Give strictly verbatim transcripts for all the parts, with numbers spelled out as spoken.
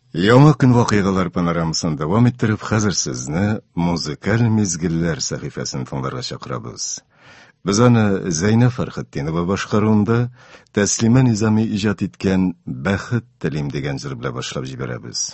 Яңа көн вакыйгалар панорамасын дәвам иттереп, хәзер сезне музыкаль мизгелләр сәхифәсен тыңларга чакырабыз. Без аны Зәйнә Фәрхетдинова башкаруында Тәслимә Низами иҗат иткән «Бәхет телим» дигән җыр белән башлап җибәрәбез.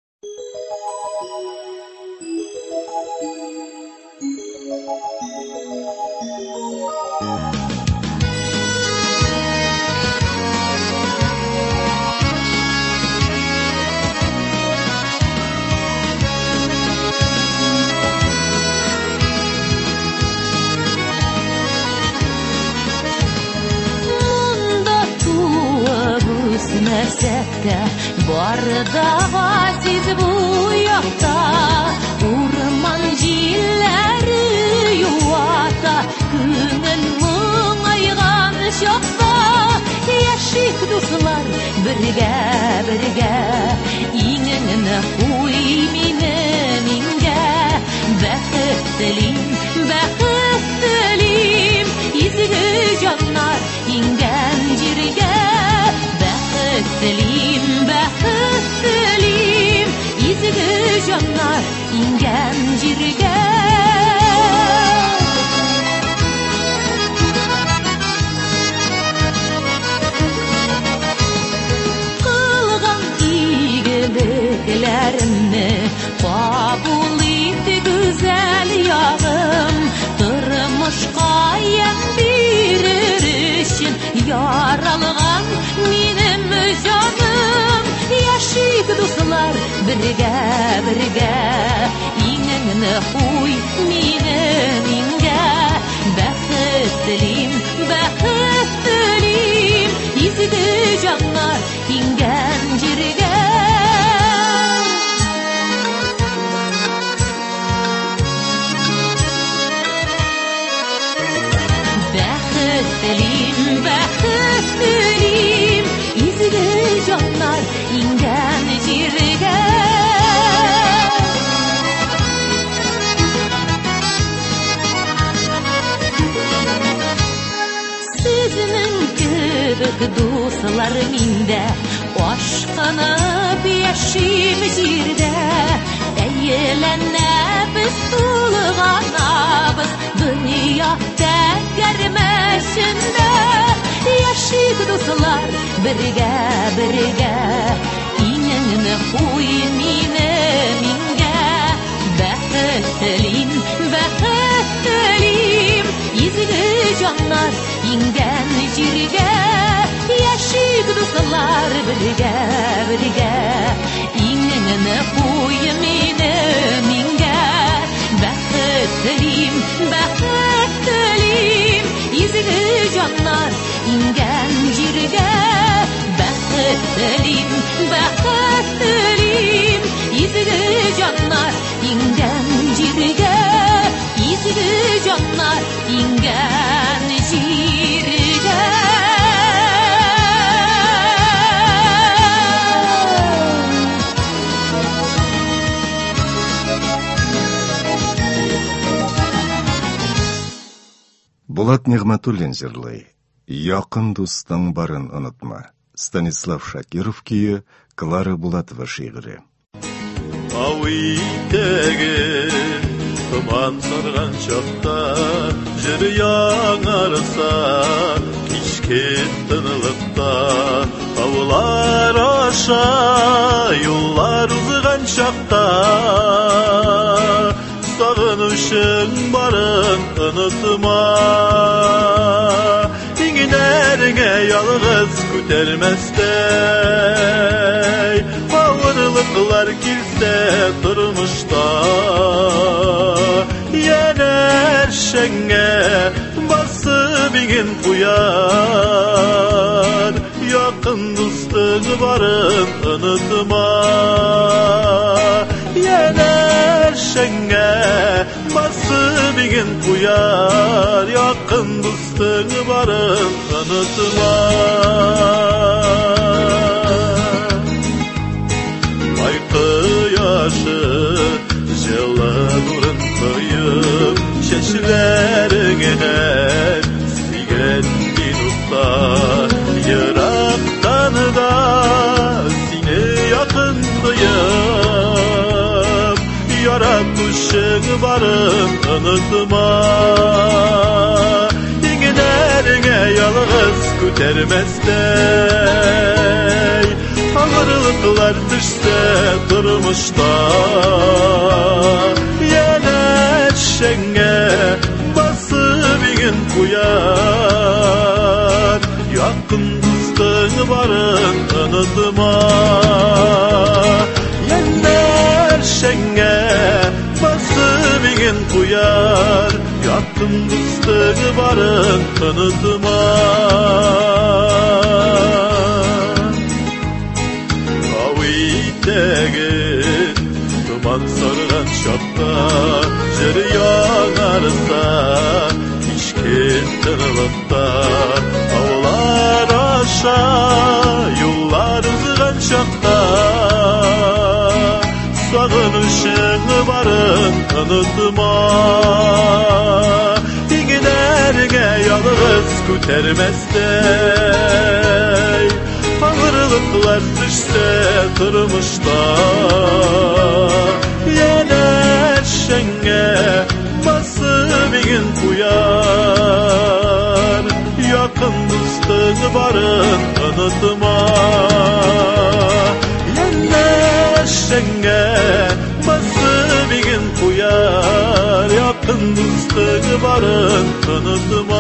Мәсәктә барда газиз бу якта, урман җилләре юата, күңел моңайган чакта, яшик дуслар бергә-бергә, иңеңне куй мине мингә, бәхет телим, бәхет телим, изге җаннар иңгән җиргә. Телим, бәхет телим, изге җаннар иңгән җиргә. Кылган игелекләремне кабул ит, гүзәл ягым, тормышка ям бирер өчен яралган минем җаным, яшик дуслар бергә-бергә, иңеңне куй мине мингә, бәхет телим, бәхет телим, изге җаннар иңгән җиргә. Бәхет телим, бәхет телим, изге җаннар иңгән җиргә. Сезнең кебек дуслар миндә, ашкынып яшим җирдә, әйләнәбез, тулганабыз дөнья тәгәрмәшендә. Яшик дуслар бергә-бергә, иңеңне куй мине мингә, бәхет телим, бәхет телим, изге җаннар иңгән җиргә. Яшик дуслар бергә-бергә, иңеңне куй мине мингә, бәхет телим, бәхет телим, изге җаннар иңгән җиргә. Бәхет телим, бәхет телим, изге җаннар иңгән җиргә, изге җаннар иңгән җиргә. Булат Нигъмәтуллин җырлый. Якын дустың барын онытма. Станислав Шакиров көйі, Клара Булатова шигыре. Ау итеге, томан сарган чакта, жыр яңарса, кичке тынлыкта, аулар аша, юллар узган чакта, сагынышың барын онытма. Иңнәреңә ялгыз күтәрмәстәй, авырлыклар килсә тормышта, янәршәңә басып иңен куяр, якын дустың барын онытма. Янәршәңә басып иңен куяр, якын дустың барын онытма. Ай кояшы җылы нурын коеп, чәчләреңә сөйгән минутта, ерактан да сине якын тоеп, barın unutma. İğnelerine yalğız kütermestey, ağırlıklar düşse durmuşta. Yeneşenge basıp iğin kuyar, yakın dostun barın unutma. Yeneşenge basıp iğin kuyar, yakın dostun barın unutma. Avitegi duman sarılan şapta, jeri yanarsa işkin ılıkta. Avlar aşa yollar ızıgan şapta, sağınışın barın unutma. İğnerine yalğız kütermestey, ağırlıklar düşse durmuşta. Yeneşenge basıp iğin kuyar, yakın dostun barın unutma. Yeneşenge basıp iğin kuyar, yakın dostun barın unutma.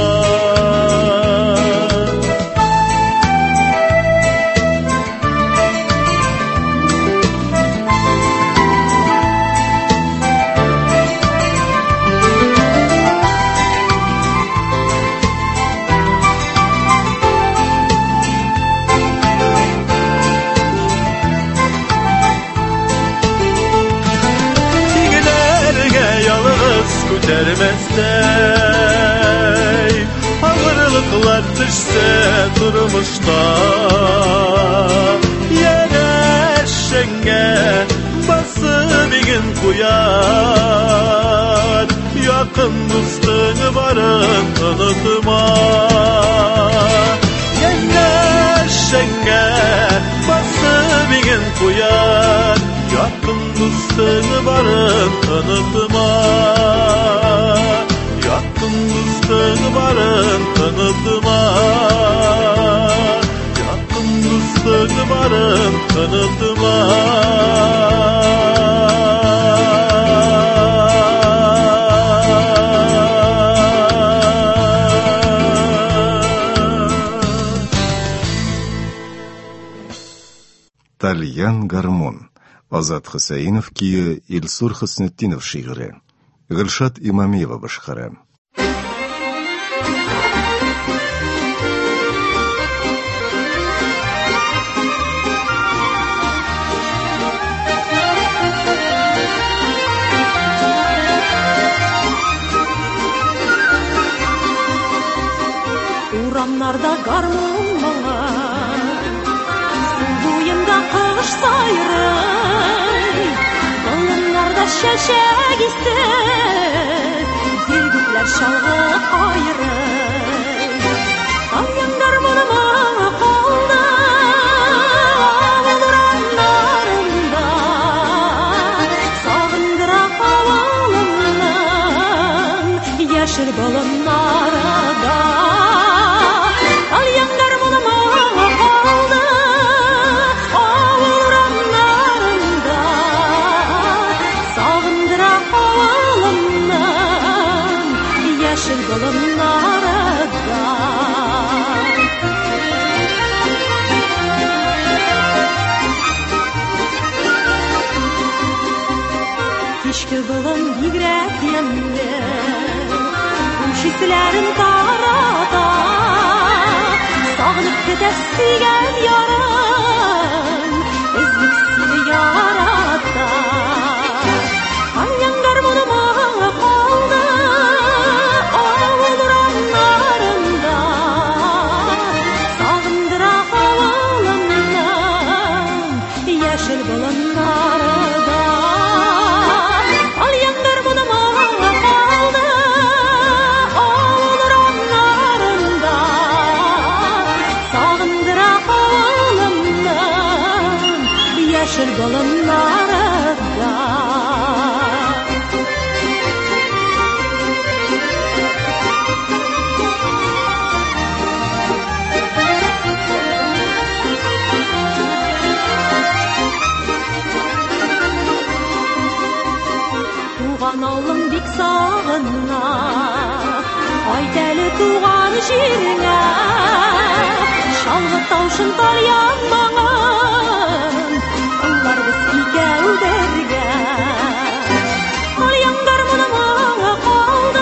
Kütermestey, ağırlıklar düşse durmuşta. Yeneşenge basıp iğin kuyar, yakın dostun barın unutma. Yeneşenge basıp iğin kuyar, yakın dostun barın unutma. Yakın dostun barın unutma. Yakın dostun barın unutma. Talyan Garmon. Azat Hüseyinov kiyi, İlsur Hüsnetdinov şiiri. Gülşat İmamiyeva başkara. Uramlarda garmon bana, su boyunda kış sayrı, dalınlarda şeşek ise, dilgükler şalgı ayrı. Talyan garmonuma kaldı, ağılranlarımda, sağındıra havalımdan, yeşil balınlarda. Talyan garmonuma kaldı, ağılranlarımda, sağındıra havalımdan, yeşil balınlarda. Kişki balın bigrek yemde, uşisilerin tarada, sağlık ketesigen yaran, ezliksini yarada. Talyan garmonuma kaldı, ağılranlarımda, sağındıra havalımdan, yeşil balınlarda. Talyan garmonuma kaldı, ağılranlarımda, sağındıra havalımdan, yeşil balınlarda. таушын талянмаған Олар біз икәу бәргә Таляндар мұны маңа қалды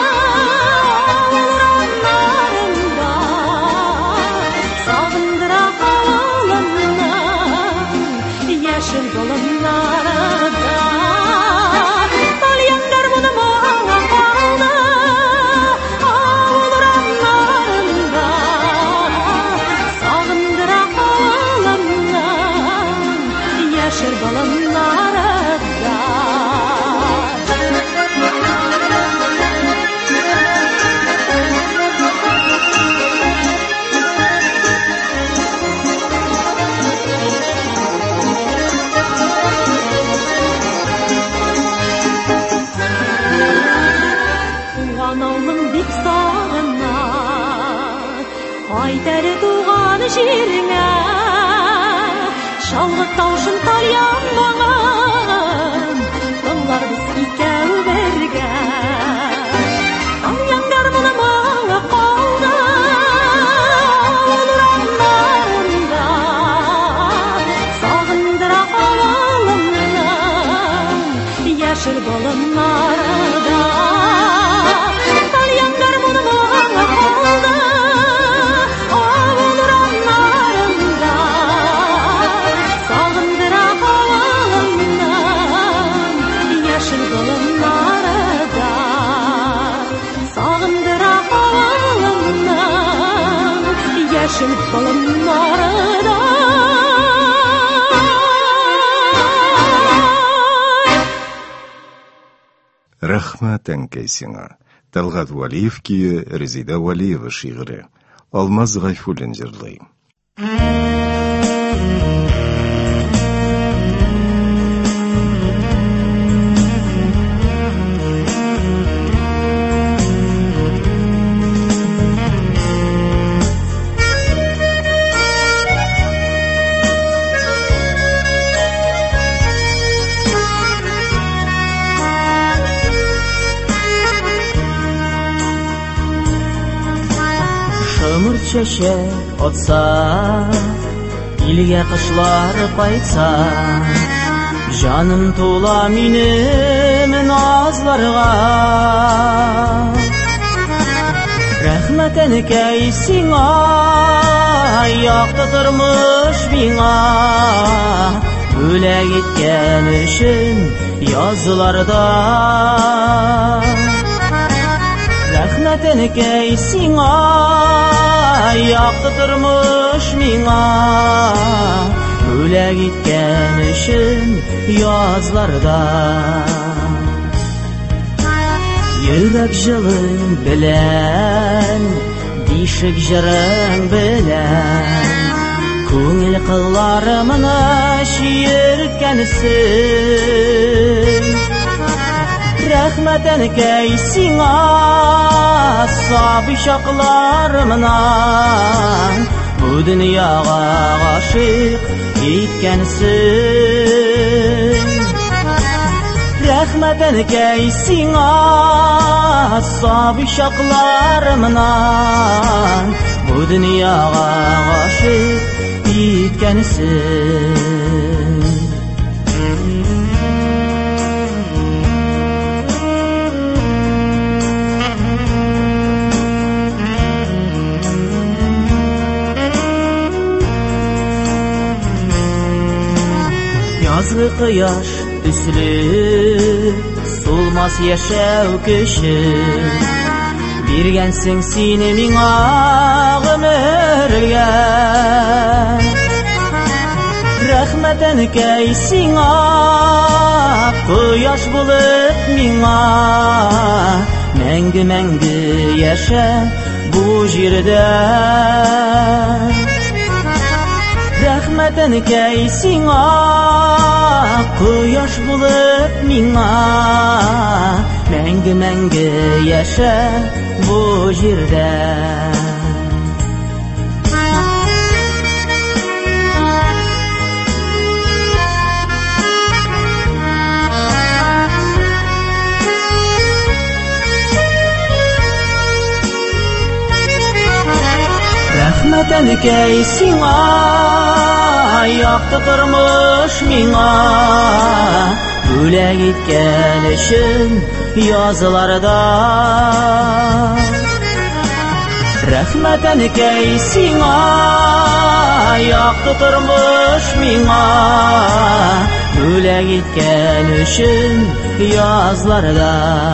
Ауыранларында Сағындыра қалымнан Яшыл болынларында Таляндар мұны маңа қалды Ауыранларында Сағындыра қалымнан Яшыл болынларында Туған ауылың бик сағына Қайтар туған жеріңе Шалғы таушын талянмаған Олар біз икәу бәргә Таляндар мұны маңа қалды Ауыранларында Сағындыра қалымнан Яшыл болынларда Таляндар мұны маңа қалды Ауыранларында Сағындыра қалымнан Яшыл болынларда Сағындыра қалымнан Яшыл болынларда Рәхмәт әнкәй сиңа. Талгат Валиев кие, Резида Валиева шигыре. Алмаз Гайфуллин җырлый. Шымыр чәчәк отса, илгә кышлар кайтса, жаным тула минем назларга. Рәхмәт әнкәй сиңа, якты тормыш миңа, бүләк иткән өчен язларда. Рәхмәт әнкәй сиңа, якты тормыш миңа, бүләк иткән өчен язларда. Йөрәк җылың белән, бишек җырың белән, күңел кылларымны чиерткәнсең. Рәхмәт әнкәй сиңа, сабый чакларымнан, бу дөньяга гашыйк иткәнсең. Рәхмәт әнкәй сиңа, сабый чакларымнан, бу дөньяга гашыйк иткәнсең. Yazgı kıyaş üslü, solmaz yaşav köşü, birgensin seni miңа ömürge. Rәхмәт әнкәй сиңа, кыяш булып миңа, мәңге-мәңге яшә бу җирдә. Рәхмәт әнкәй сиңа, кыяш булып миңа, мәңге-мәңге яшә бу җирдә. Рәхмәтәнкәй сиңа, якты тормыш миңа, бүләк иткән өчен языларда. Рәхмәтәнкәй сиңа, якты тормыш миңа, бүләк иткән өчен язларда.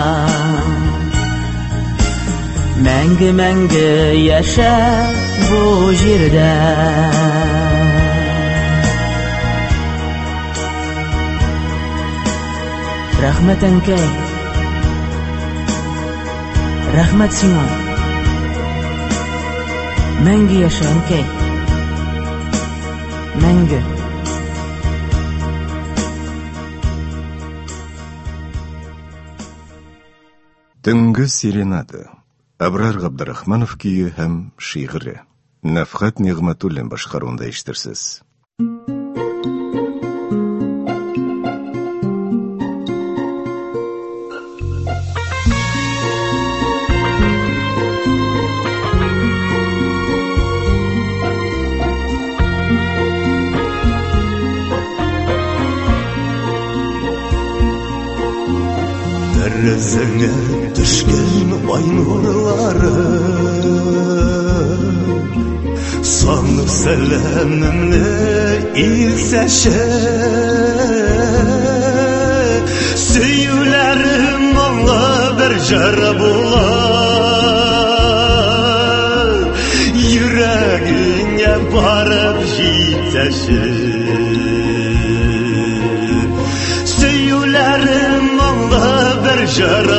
Мәңге-мәңге яшә бу җирдә. Рәхмәт әнкәй, рәхмәт сиңа. Мәңге яшә әнкәй, мәңге. Төнге серенада. Абрар Габдрахманов көйі һәм шигыре. Нәфхат Нигъмәтуллин башкаруында ишетерсез. Тәрәзәңә төшкән ай нурлары, санып сәламемне илсәшә. Сөюләрем аңа бер җыры булар, йөрәгеңә барып җитәшә. Сөюләрем аңа бер җыры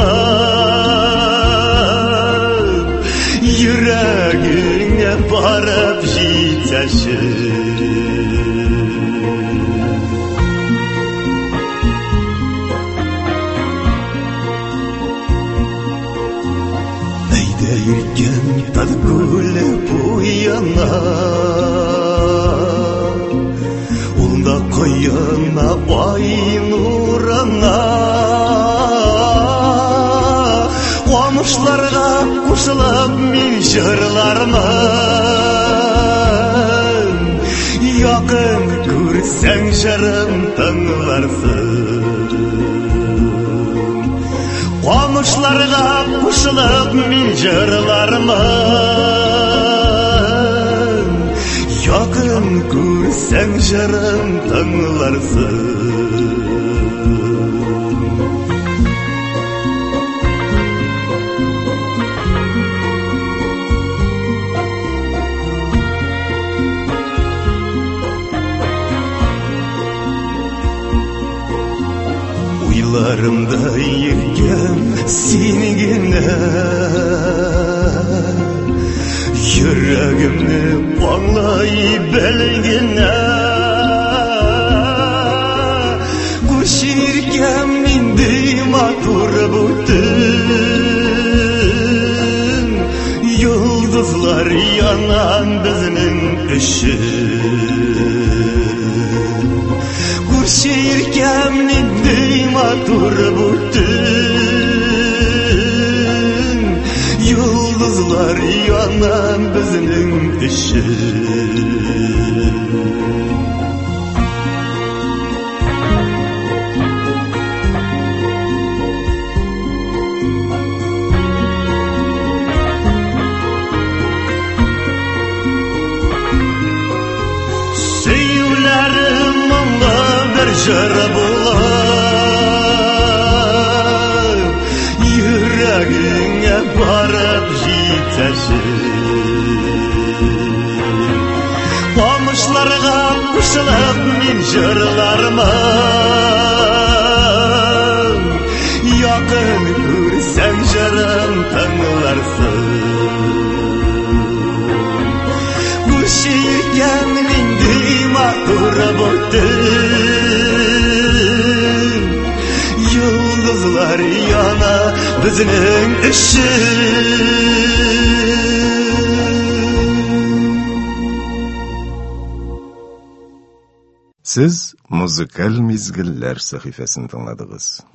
булар, йөрәгеңә барып җитәшә. Әйдә йөргән тар күле буена, улда коена ай нурына. Камышларга кушылып мин җырлармын, якын күрсәң җырым тыңларсың. Камышларга кушылып мин җырлармын, якын күрсәң җырым тыңларсың. Уйларымда йөргән син генә, йөрәгемне аңлай белгәнә. Күчергән инде матур бу төн, йолдызлар янан безнең өчен. Күчергән инде матур бу төн, йолдызлар янан безнең өчен. Сөюләрем аңа бер җыры булар, йөрәгеңә барып җитәшә. Камышларга кушылып мин җырлармын, якын күрсәң җырым тыңларсың. Күчергән инде матур бу төн, йолдызлар яна безнең өчен. Сез музыкаль мизгелләр сәхифәсен тыңладыгыз.